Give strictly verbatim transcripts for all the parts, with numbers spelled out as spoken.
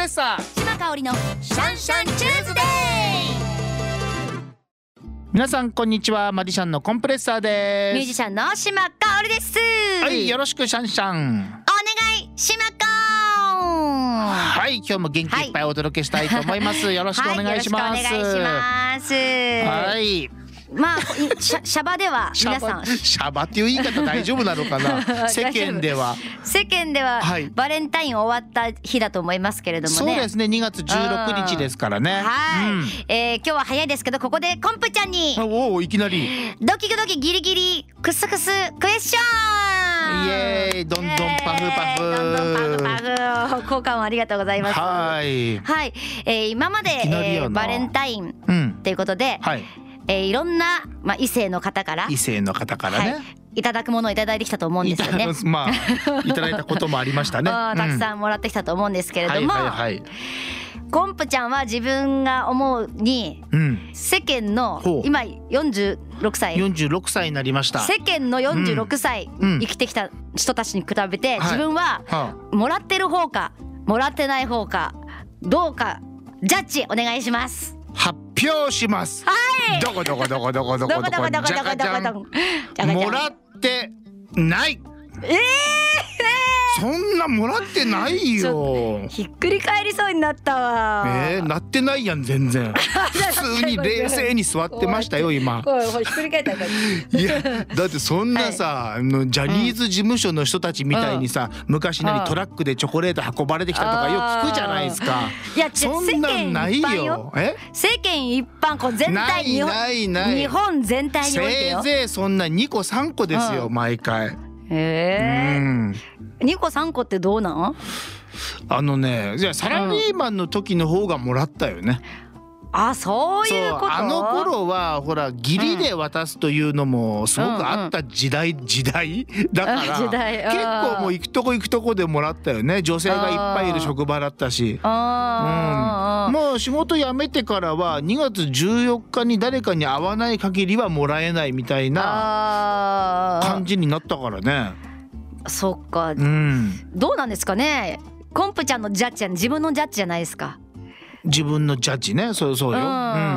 レッサー島香織のシャンシャンチューズデー。皆さんこんにちは、マジシャンのコンプレッサーです。 ミュージシャンの島香織です。 はい、よろしくシャンシャン。 お願い島香。 はい、今日も元気いっぱいお届けしたいと思います、はい、よろしくお願いします、 はい、よろしくお願いします。 はい、 まあシャ, シャバでは皆さんシャバっていう言い方大丈夫なのかな世間では世間では、はい、バレンタイン終わった日だと思いますけれどもね。 そうですね、にがつじゅうろくにちですからね。 はい、うん、えー、今日は早いですけど、ここでコンプちゃんにおお、いきなりドキドキギリギリクスクスクエスチョン。 イエーイ、どんどんパフパフ、 えー、どんどんパフパフ、交換をありがとうございます。 はい、 はい、えー、今まで、えー、バレンタインということで、うん、はい、えー、いろんな、まあ、異性の方から異性の方からね、はい、 いただくものをいただいてきたと思うんですよね。 まあいただいたこともありましたねたくさんもらってきたと思うんですけれども、 はいはいはい、 コンプちゃんは自分が思うに、うん、世間の今よんじゅうろくさいよんじゅうろくさいになりました。 世間のよんじゅうろくさい、うん、生きてきた人たちに比べて、自分はもらってる方かもらってない方かどうかジャッジお願いします。 発表します。 はい。 どこどこどこどこどこどこどこどこどこどこどこもらってない。 えーそんなもらってないよ。 ひっくり返りそうになったわ。 えー、なってないやん全然。普通に冷静に座ってましたよ今。 ひっくり返ったから。 いやだってそんなさ、はい、あのジャニーズ事務所の人たちみたいにさ、うん、昔なりトラックでチョコレート運ばれてきたとかよく聞くじゃないですか。 いやそんなんないよ。え？ 世間一般こう全体日本ないないない。 日本全体においてよ。 せいぜいそんなにこさんこですよ、うん、毎回。 へえ、うん、にこさんこってどうなん？ あのね、じゃあサラリーマンの時の方がもらったよね。 あ、そういうこと。 あの頃はほら義理で渡すというのもすごくあった時代、うんうん、時代だから結構もう行くとこ行くとこでもらったよね。女性がいっぱいいる職場だったし、あ、うん、もう仕事辞めてからはにがつじゅうよっかに誰かに会わない限りはもらえないみたいな感じになったからね。 そっか、うん、どうなんですかね。コンプちゃんのジャッジは自分のジャッジじゃないですか。 自分のジャッジね。そうそうよ、うん、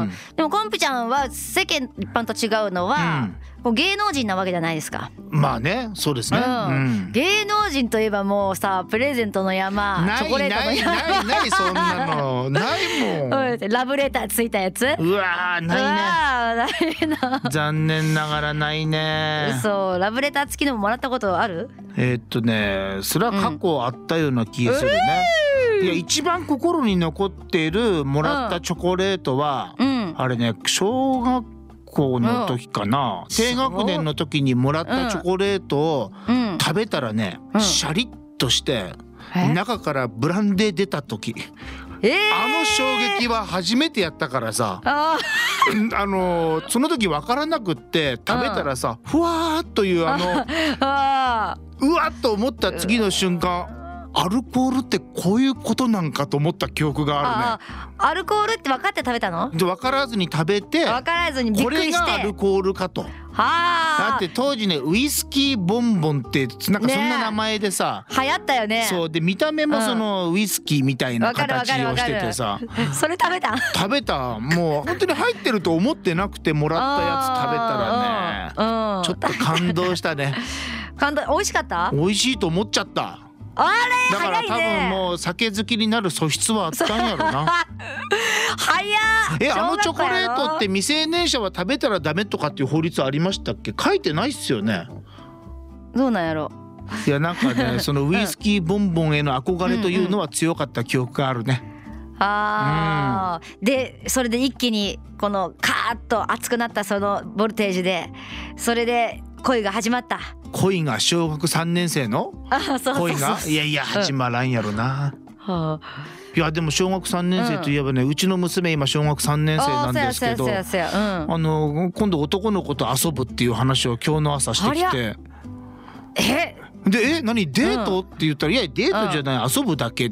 でもコンプちゃんは世間一般と違うのは、うん、こう芸能人なわけじゃないですか。 まあね、そうですね、うんうん、 芸能人といえばもうさ、プレゼントの山、チョコレートの山、 ないないないそんなのないもんラブレターついたやつ、 うわーないね。 うわーないな残念ながらないね。 そう、ラブレター付きのももらったことある？ えー、っとねそれは過去あったような気がするね、うん、いや一番心に残っているもらったチョコレートは、うん、あれね、小学校の時かな、うん、低学年の時にもらったチョコレートを食べたらね、うん、シャリッとして中からブランデー出た時、えー、あの衝撃は初めてやったからさ、ああのその時分からなくって食べたらさ、ふわーっというあのあうわっと思った次の瞬間、アルコールってこういうことなんかと思った記憶があるね。 ああ、アルコールって分かって食べたの？ で分からずに食べて、 分からずにびっくりして、 これがアルコールかと。はあ、だって当時ねウイスキーボンボンってなんかそんな名前でさ、 ね、流行ったよね。 そうで見た目もそのウイスキーみたいな形をしててさ、 それ食べた？ 食べた。もう本当に入ってると思ってなくてもらったやつ食べたらね、ちょっと感動したね。 感動。美味しかった？ 美味しいと思っちゃった。 あれだから多分もう酒好きになる素質はあったんやろな。 早っ。 え、あのチョコレートって未成年者は食べたらダメとかっていう法律ありましたっけ？書いてないっすよね。 どうなんやろ。 いやなんかねそのウイスキーボンボンへの憧れというのは強かった記憶があるね。 あー、うん、でそれで一気にこのカーッと熱くなったそのボルテージで、それで恋が始まった。 恋が小学さんねん生の恋がいやいや始まらんやろな、うん、はあ、いやでも小学さんねん生といえばね、うん、うちの娘今小学さんねん生なんですけど、あの今度男の子と遊ぶっていう話を今日の朝してきて、 えでえ何デート、うん、って言ったらいやデートじゃない、うん、遊ぶだけって。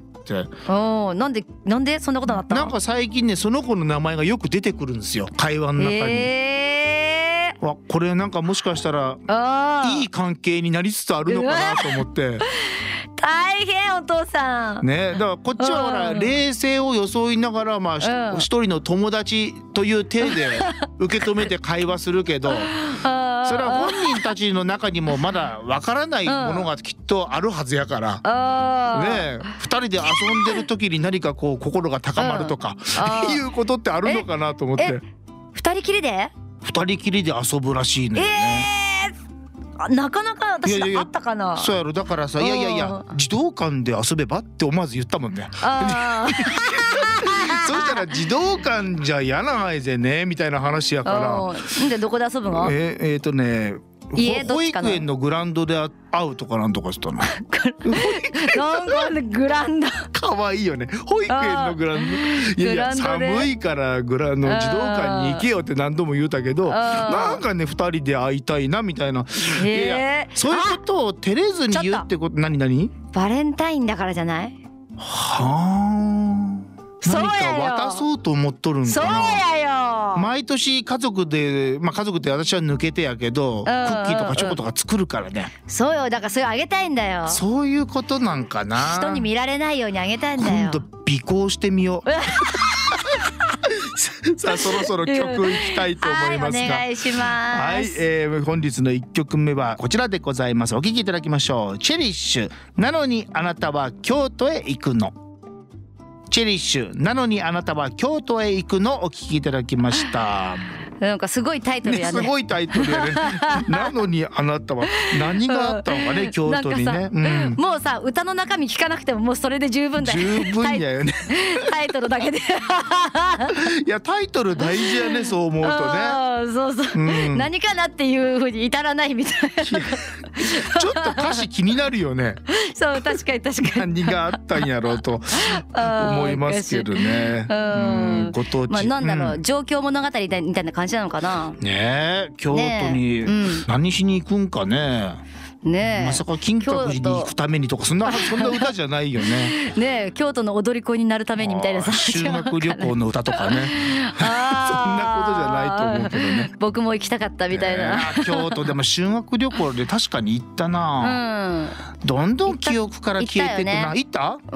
おなんでなんでそんなことになったの？ なんか最近ねその子の名前がよく出てくるんですよ会話の中に、えー、わこれなんかもしかしたらいい関係になりつつあるのかなと思って大変お父さんね。だからこっちはほら冷静を装いながらまあうん一人の友達という体で受け止めて会話するけどそれは本人たちの中にもまだわからないものがきっとあるはずやからね。ふたりで遊んでる時に何かこう心が高まるとかいうことってあるのかなと思って。 二人きりで二人きりで遊ぶらしいのよね。 なかなか私あったかな。 そうやろ。だからさ、いやいやいや児童館で遊べばって思わず言ったもんね。そうしたら児童館じゃやらないぜねみたいな話やから。 でどこで遊ぶの？ えー、えーとね保育園のグラウンドで会うとかなんとかしたの。 なんかねグラウンド可愛いよね。保育園のグラウンド。いやいや寒いからグラウンド児童館に行けよって何度も言うたけど、なんかねふたりで会いたいなみたいな。いやいやそういうことを照れずに言うってこと。何何？ バレンタインだからじゃない？ はあ。何か渡そうと思っとるんかな。 そうやよ。 毎年家族で、まあ家族って私は抜けてやけど、クッキーとかチョコとか作るからね。 そうよ。だからそれあげたいんだよ。 そういうことなんかな。 人に見られないようにあげたいんだよ。 今度尾行してみよう。さあそろそろ曲いきたいと思いますが、 はい、お願いします。 はい、えー、本日のいっきょくめはこちらでございます。お聴きいただきましょう。チェリッシュなのにあなたは京都へ行くの。チェリッシュなのにあなたは京都へ行くのお聞きいただきました。 なんかすごいタイトルやね。 ねすごいタイトルやね。なのにあなたは何があったのかね、京都にね。 うん、もうさ歌の中身聞かなくてももうそれで十分だよ。 十分だよね。 タイトルだけで。いやタイトル大事やね、そう思うとね。 そうそう、うん、何かなっていう風に至らないみたいな。ちょっと歌詞気になるよね。 そう確かに確かに。 何があったんやろうと思いますけどね。うん、ご当地。 まあなんだろう、うん、状況物語みたいな感じなのかな。 ねえ京都に何しに行くんかね。ねえまさか金閣寺に行くためにとかそんなそんな歌じゃないよね。 ねえ京都の踊り子になるためにみたいなさ。 修学旅行の歌とかね。そんなことじゃないと思うけどね。 僕も行きたかったみたいな。 京都でも修学旅行で確かに行ったな。うん、どんどん記憶から消えていくな。行った？ うん。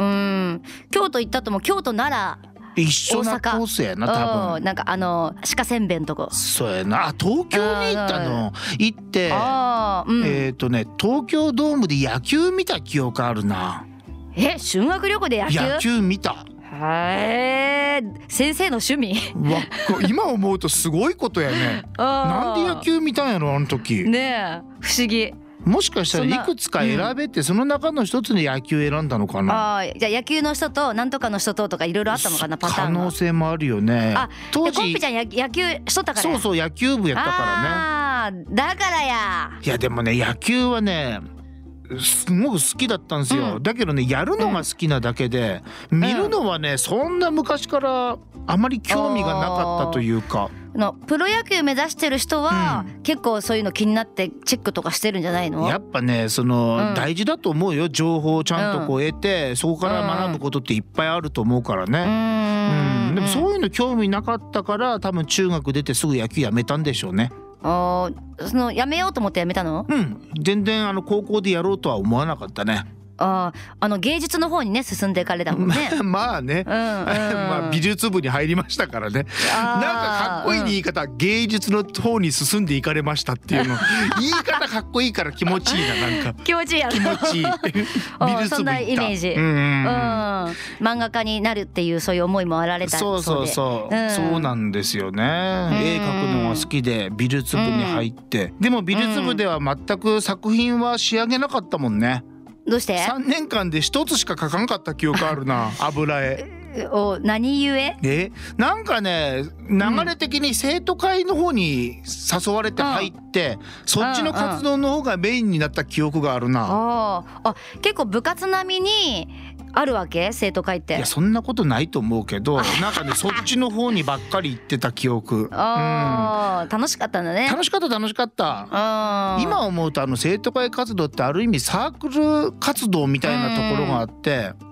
京都行ったとも京都奈良。 一緒なコースやな多分。 なんかあの鹿せんべんとこ。 そうやな。東京に行ったの。行って、うん、えっとね東京ドームで野球見た記憶あるな。 え修学旅行で野球？ 野球見た。 へえ先生の趣味。 わ今思うとすごいことやね。なんで野球見たんやろあの時。 ねえ不思議。 もしかしたらいくつか選べてその中の一つに野球選んだのかな。 あじゃあ野球の人となんとかの人ととかいろいろあったのかなパターン。 可能性もあるよね。あ当時コンピちゃん野球しとったから。 そうそう野球部やったからね。 あだからや。 いやでもね野球はねすごく好きだったんですよ、うん、だけどねやるのが好きなだけで、うん、見るのはねそんな昔からあまり興味がなかったというか。 のプロ野球目指してる人は、うん、結構そういうの気になってチェックとかしてるんじゃないの？ やっぱねその、うん、大事だと思うよ。情報をちゃんとこう得て、うん、そこから学ぶことっていっぱいあると思うからね。うん、うん、でもそういうの興味なかったから多分中学出てすぐ野球やめたんでしょうね。 あそのやめようと思ってやめたの？ うん全然あの高校でやろうとは思わなかったね。 ああの芸術の方にね進んでいかれたもんね。 まあね、うんうんまあ美術部に入りましたからね。なんかかっこいい言い方、うん、芸術の方に進んでいかれましたっていうの言い方かっこいいから気持ちいいな。なんか気持ちいいやろ。 気持ちいい美術部行った。そんなイメージ、うんうんうん、漫画家になるっていうそういう思いもあられたそうで。 そうそうそう、うん、そうなんですよね。絵描くのが好きで美術部に入って、うん、でも美術部では全く作品は仕上げなかったもんね。 どうして？ さんねんかんで一つしか描かんかった記憶あるな。油絵お何故？ えなんかね流れ的に生徒会の方に誘われて入って、うん、そっちの活動の方がメインになった記憶があるな。 ああ結構部活並みにあるわけ生徒会って。 いやそんなことないと思うけどなんかねそっちの方にばっかり行ってた記憶。 あ、うん、楽しかったんだね。 楽しかった楽しかった。あ今思うとあの生徒会活動ってある意味サークル活動みたいなところがあって、うんうん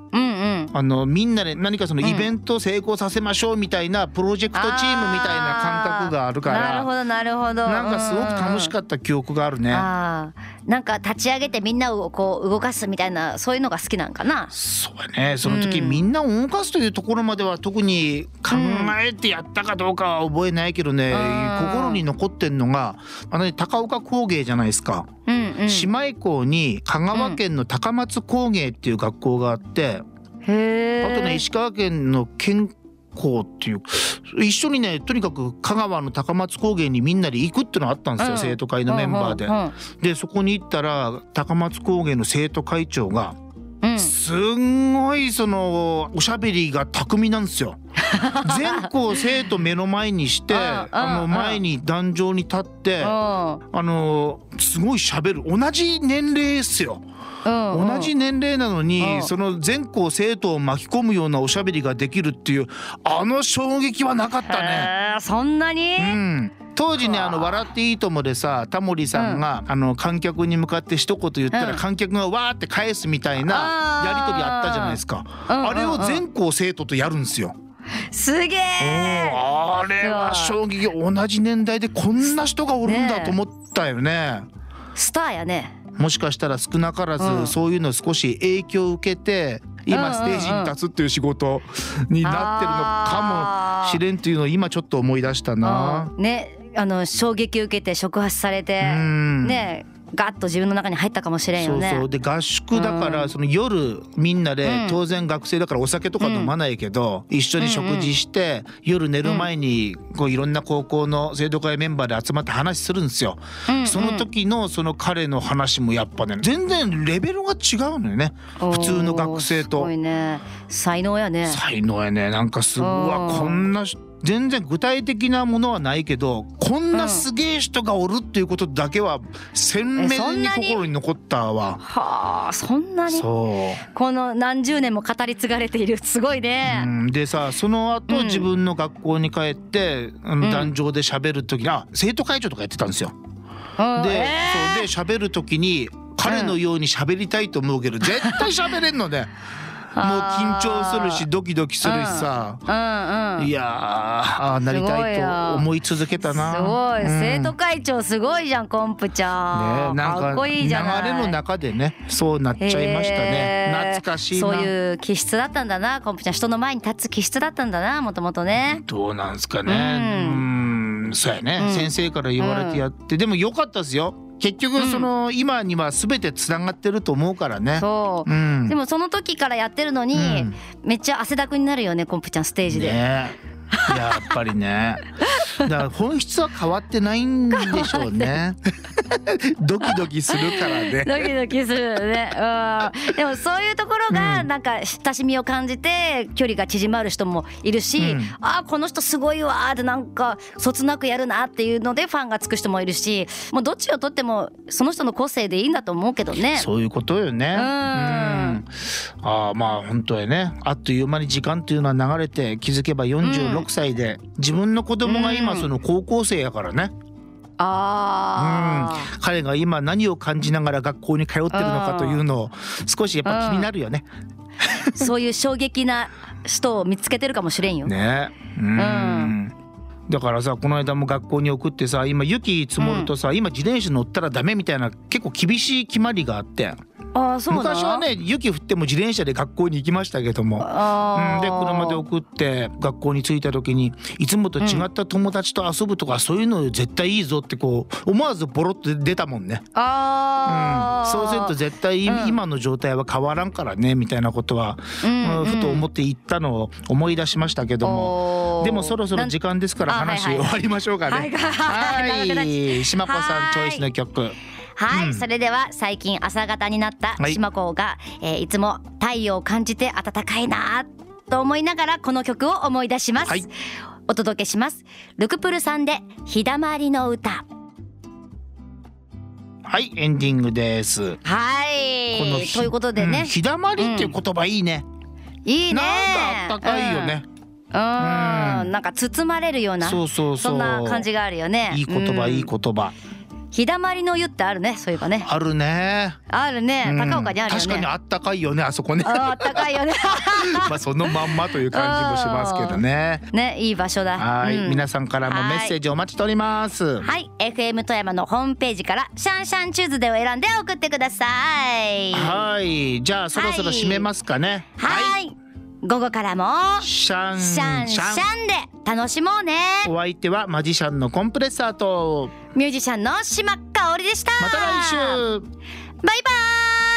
うんあのみんなで何かそのイベントを成功させましょうみたいなプロジェクトチームみたいな感覚があるから、 なるほどなるほど、 なんかすごく楽しかった記憶があるね。 あなんか立ち上げてみんなをこう動かすみたいな、そういうのが好きなんかな。 そうやね。その時みんなを動かすというところまでは特に考えてやったかどうかは覚えないけどね、うん、心に残ってんのがあの、ね、高岡工芸じゃないですか、うんうん、姉妹校に香川県の高松工芸っていう学校があって、うん、へあとね石川県の県校っていう一緒にねとにかく香川の高松工芸にみんなで行くってのがあったんですよ、うん、生徒会のメンバーで、うんうんうん、でそこに行ったら高松工芸の生徒会長が、うん、すんごいそのおしゃべりが巧みなんですよ全校生徒目の前にしてあの前に壇上に立ってあのすごいしゃべる。同じ年齢っすよ。同じ年齢なのにその全校生徒を巻き込むようなおしゃべりができるっていうあの衝撃はなかったね。 そんなに、 うん、当時ねあの笑っていいともでさタモリさんが、うん、あの観客に向かって一言言ったら観客がわーって返すみたいなやり取りあったじゃないですか。 あ, あれを全校生徒とやるんですよ。 すげえ。 あれは衝撃。同じ年代でこんな人がおるんだと思ったよね。 スターやね。 もしかしたら少なからずそういうの少し影響を受けて今ステージに立つっていう仕事になってるのかもしれんというのを今ちょっと思い出したな。 ね、あの衝撃受けて触発されてねガッと自分の中に入ったかもしれんよね。 そうそう。で合宿だからその夜みんなで当然学生だからお酒とか飲まないけど一緒に食事して夜寝る前にこういろんな高校の生徒会メンバーで集まって話するんですよ。その時のその彼の話もやっぱね全然レベルが違うのよね普通の学生と。すごいね。才能やね。 才能やね。なんかすごいわこんな全然具体的なものはないけどこんなすげえ人がおるっていうことだけは鮮明に心に残ったわ。 はあ、そんなに。 そうこの何十年も語り継がれている。すごいね、 うん、でさその後、うん、自分の学校に帰ってあの壇上で喋る時に、うん、あ生徒会長とかやってたんですよ。で、えー、そうで喋る時に彼のように喋りたいと思うけど、うん、絶対喋れんのでもう緊張するしドキドキするしさ、うんうんうん、いやあなりたいと思い続けたな。 すごい、うん、生徒会長すごいじゃんコンプちゃん、ね、なんかかっこいいじゃない。 流れの中でねそうなっちゃいましたね。懐かしいな。 そういう気質だったんだなコンプちゃん。人の前に立つ気質だったんだなもともとね。 どうなんすかね、うん、うんそうやね、うん、先生から言われてやって、うん、でも良かったですよ結局その、うん、今には全てつながってると思うからね。そう、うん、 でもその時からやってるのに、うん、めっちゃ汗だくになるよねコンプちゃんステージで、 ね、やっぱりねだから本質は変わってないんでしょうねドキドキするからねドキドキするね、うん、でもそういうところがなんか親しみを感じて距離が縮まる人もいるし、うん、あこの人すごいわーってなんかそつなくやるなっていうのでファンがつく人もいるし、もうどっちをとってもその人の個性でいいんだと思うけどね。 そういうことよね。うん、うん、あまあ本当やね。あっという間に時間というのは流れて気づけばよんじゅうろくさいで、うん、自分の子供が今その高校生やからね、あうん、彼が今何を感じながら学校に通ってるのかというのを少しやっぱ気になるよねそういう衝撃な人を見つけてるかもしれんよね。うん、うんだからさこの間も学校に送ってさ今雪積もるとさ、うん、今自転車乗ったらダメみたいな結構厳しい決まりがあって、あそうだ昔はね雪降っても自転車で学校に行きましたけども、あ、うん、で車で送って学校に着いた時にいつもと違った友達と遊ぶとか、うん、そういうの絶対いいぞってこう思わずボロッと出たもんね。あ、うん、そうすると絶対、うん、今の状態は変わらんからねみたいなことは、うんうん、ふと思って言ったのを思い出しましたけども、でもそろそろ時間ですから話終わりましょうかね。はいはい島子さんチョイスの曲。 はい、うん、それでは最近朝方になった島子が、はい、えー、いつも太陽を感じて暖かいなと思いながらこの曲を思い出します、はい、お届けします。ルクプルさんで日だまりの歌。 はいエンディングです。 はいこのということでね、うん、 日だまりっていう言葉いいね、 うん、いいね。 なんか暖かいよね、 うんうん、なんか包まれるような そうそうそうそんな感じがあるよね。 いい言葉、うん、いい言葉。 日だまりの湯ってあるね、そういえばね。 あるね。 あるね、 うん高岡にあるよね。 確かにあったかいよね、あそこね。 あったかいよね。 まあそのまんまという感じもしますけどね。 ね、いい場所だ。 はい、 うん、 皆さんからもメッセージお待ちしております。 はい、エフエム 富山のホームページからシャンシャンチューズデーを選んで送ってください。 はい、じゃあそろそろ締めますかね。 はい、はい、午後からもシャンシャンシャンで楽しもうね。 お相手はマジシャンのコンプレッサーとミュージシャンの島香織でした。 また来週。 バイバーイ。